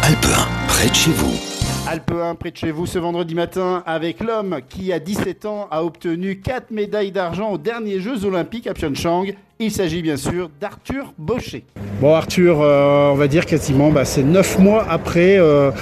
Alpe 1, près de chez vous. Alpe 1, près de chez vous, ce vendredi matin, avec l'homme qui, à 17 ans, a obtenu 4 médailles d'argent aux derniers Jeux Olympiques à Pyeongchang. Il s'agit bien sûr d'Arthur Baucher. Bon Arthur, on va dire quasiment, c'est 9 mois après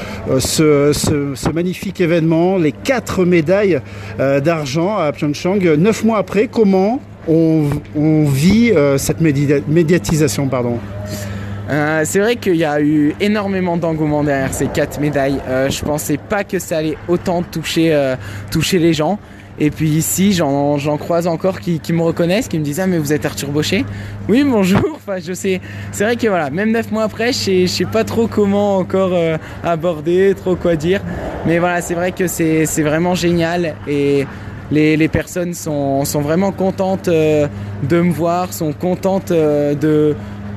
ce magnifique événement, les 4 médailles d'argent à Pyeongchang. 9 mois après, comment on vit cette médiatisation, pardon. C'est vrai qu'il y a eu énormément d'engouement derrière ces 4 médailles. Je pensais pas que ça allait autant toucher les gens. Et puis ici, j'en croise encore qui me reconnaissent, qui me disent « Ah mais vous êtes Arthur Baucher ?» Oui, bonjour. Enfin, je sais. C'est vrai que voilà, même 9 mois après, je sais pas trop comment encore aborder, trop quoi dire. Mais voilà, c'est vrai que c'est vraiment génial. Et les personnes sont vraiment contentes de me voir, sont contentes de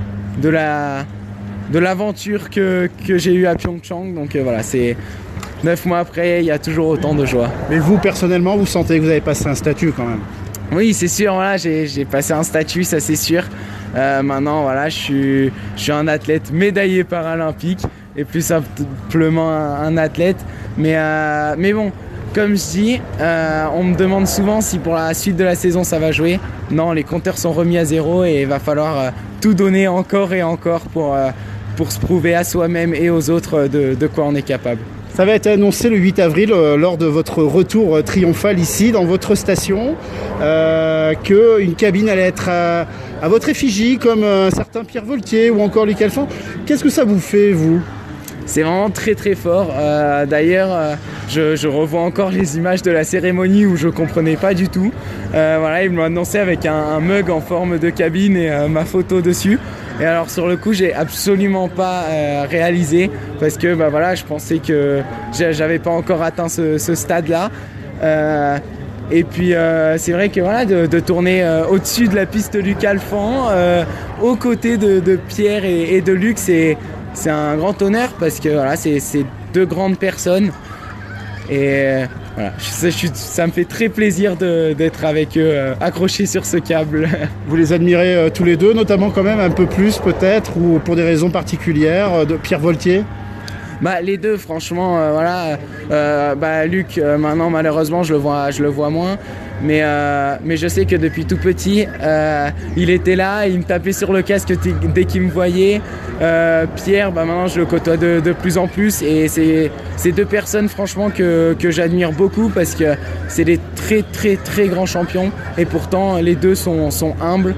l'aventure que j'ai eue à Pyeongchang. Donc voilà, c'est 9 mois après, il y a toujours autant de joie. Mais vous, personnellement, vous sentez que vous avez passé un statut quand même? Oui, c'est sûr, voilà, j'ai passé un statut, ça c'est sûr. Maintenant, voilà, je suis un athlète médaillé paralympique et plus simplement un athlète. Mais bon, comme je dis, on me demande souvent si pour la suite de la saison ça va jouer. Non, les compteurs sont remis à zéro et il va falloir tout donner encore et encore pour se prouver à soi-même et aux autres de quoi on est capable. Ça va être annoncé le 8 avril lors de votre retour triomphal ici dans votre station qu'une cabine allait être à votre effigie comme un certain Pierre Voltier ou encore Luc Alphand. Qu'est-ce que ça vous fait, vous ? C'est vraiment très très fort. D'ailleurs, je revois encore les images de la cérémonie où je comprenais pas du tout. Voilà, ils m'ont annoncé avec un mug en forme de cabine et ma photo dessus. Et alors sur le coup, j'ai absolument pas réalisé parce que voilà, je pensais que j'avais pas encore atteint ce stade-là. Et puis c'est vrai que voilà, de tourner au-dessus de la piste Luc Alphand, aux côtés de Pierre et de Luc, c'est un grand honneur parce que voilà, c'est 2 grandes personnes. Et voilà, ça me fait très plaisir d'être avec eux, accrochés sur ce câble. Vous les admirez tous les deux, notamment quand même un peu plus peut-être, ou pour des raisons particulières, de Pierre Voltier? Les deux, franchement, voilà. Luc, maintenant malheureusement, je le vois moins. Mais je sais que depuis tout petit, il était là, il me tapait sur le casque dès qu'il me voyait. Pierre, maintenant je le côtoie de plus en plus et c'est 2 personnes franchement que j'admire beaucoup parce que c'est des très très très grands champions et pourtant les deux sont humbles,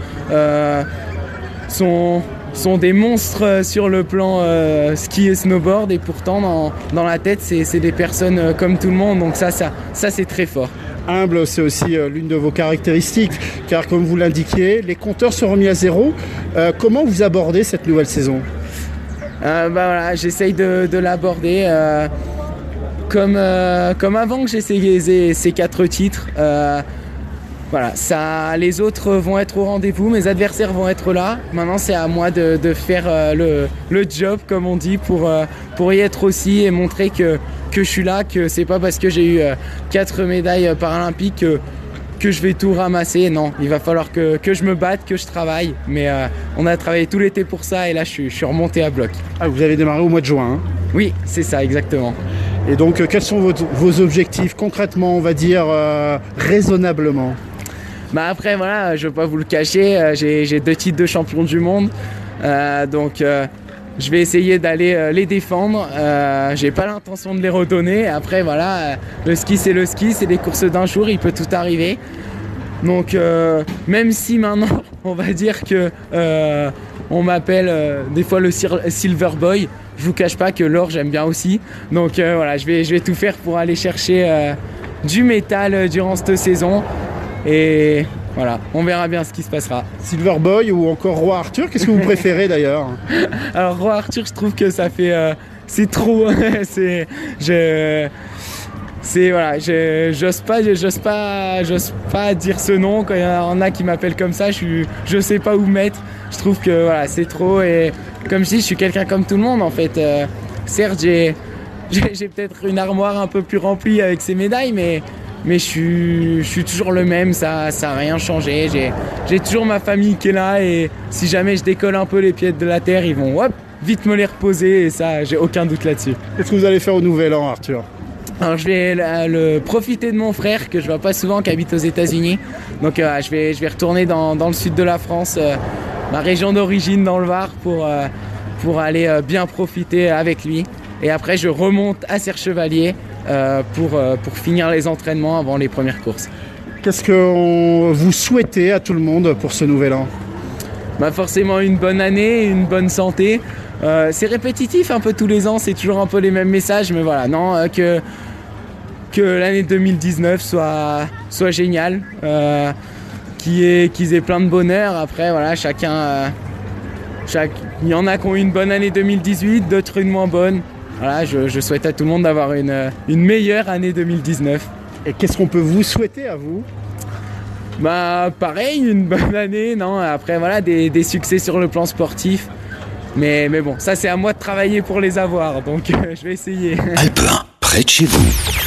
sont des monstres sur le plan ski et snowboard et pourtant dans la tête c'est des personnes comme tout le monde, donc ça c'est très fort. Humble, c'est aussi l'une de vos caractéristiques, car comme vous l'indiquiez, les compteurs sont remis à zéro. Comment vous abordez cette nouvelle saison ? Voilà, j'essaye de l'aborder comme avant que j'essayais ces 4 titres. Voilà, les autres vont être au rendez-vous, mes adversaires vont être là. Maintenant, c'est à moi de faire le job, comme on dit, pour y être aussi et montrer que je suis là, que c'est pas parce que j'ai eu 4 médailles paralympiques que je vais tout ramasser. Non, il va falloir que je me batte, que je travaille. Mais on a travaillé tout l'été pour ça et là, je suis remonté à bloc. Ah, vous avez démarré au mois de juin, hein ? Oui, c'est ça, exactement. Et donc, quels sont vos objectifs concrètement, on va dire, raisonnablement ? Après, voilà, je ne vais pas vous le cacher, j'ai 2 titres de champion du monde. Donc, je vais essayer d'aller les défendre. J'ai pas l'intention de les redonner. Après, voilà, le ski, c'est le ski, c'est des courses d'un jour, il peut tout arriver. Donc, même si maintenant, on va dire que on m'appelle des fois le Silver Boy, je vous cache pas que l'or, j'aime bien aussi. Donc, voilà, je vais tout faire pour aller chercher du métal durant cette saison. Et voilà, on verra bien ce qui se passera. Silver Boy ou encore Roi Arthur, qu'est-ce que vous préférez d'ailleurs ? Alors Roi Arthur, je trouve que ça fait... c'est trop... voilà, j'ose pas dire ce nom. Quand il y en a qui m'appellent comme ça, je sais pas où mettre. Je trouve que voilà, c'est trop. Et comme je dis, je suis quelqu'un comme tout le monde en fait. Certes, j'ai peut-être une armoire un peu plus remplie avec ces médailles, mais je suis toujours le même, ça a rien changé. J'ai toujours ma famille qui est là et si jamais je décolle un peu les pieds de la terre, ils vont vite me les reposer et ça, j'ai aucun doute là-dessus. Qu'est-ce que vous allez faire au Nouvel An, Arthur ? Alors je vais profiter de mon frère que je vois pas souvent, qui habite aux États-Unis. Donc je vais retourner dans le sud de la France, ma région d'origine dans le Var, pour aller bien profiter avec lui. Et après je remonte à Serre-Chevalier pour finir les entraînements avant les premières courses. Qu'est-ce que vous souhaitez à tout le monde pour ce Nouvel An ? Forcément une bonne année, une bonne santé. C'est répétitif un peu tous les ans, c'est toujours un peu les mêmes messages, mais voilà, que l'année 2019 soit géniale, qu'ils aient plein de bonheur. Après voilà, il y en a qui ont eu une bonne année 2018, d'autres une moins bonne. Voilà, je souhaite à tout le monde d'avoir une meilleure année 2019. Et qu'est-ce qu'on peut vous souhaiter à vous ? Pareil, une bonne année, non ? Après voilà, des succès sur le plan sportif. Mais bon, ça c'est à moi de travailler pour les avoir, donc je vais essayer. Alpe 1, près de chez vous.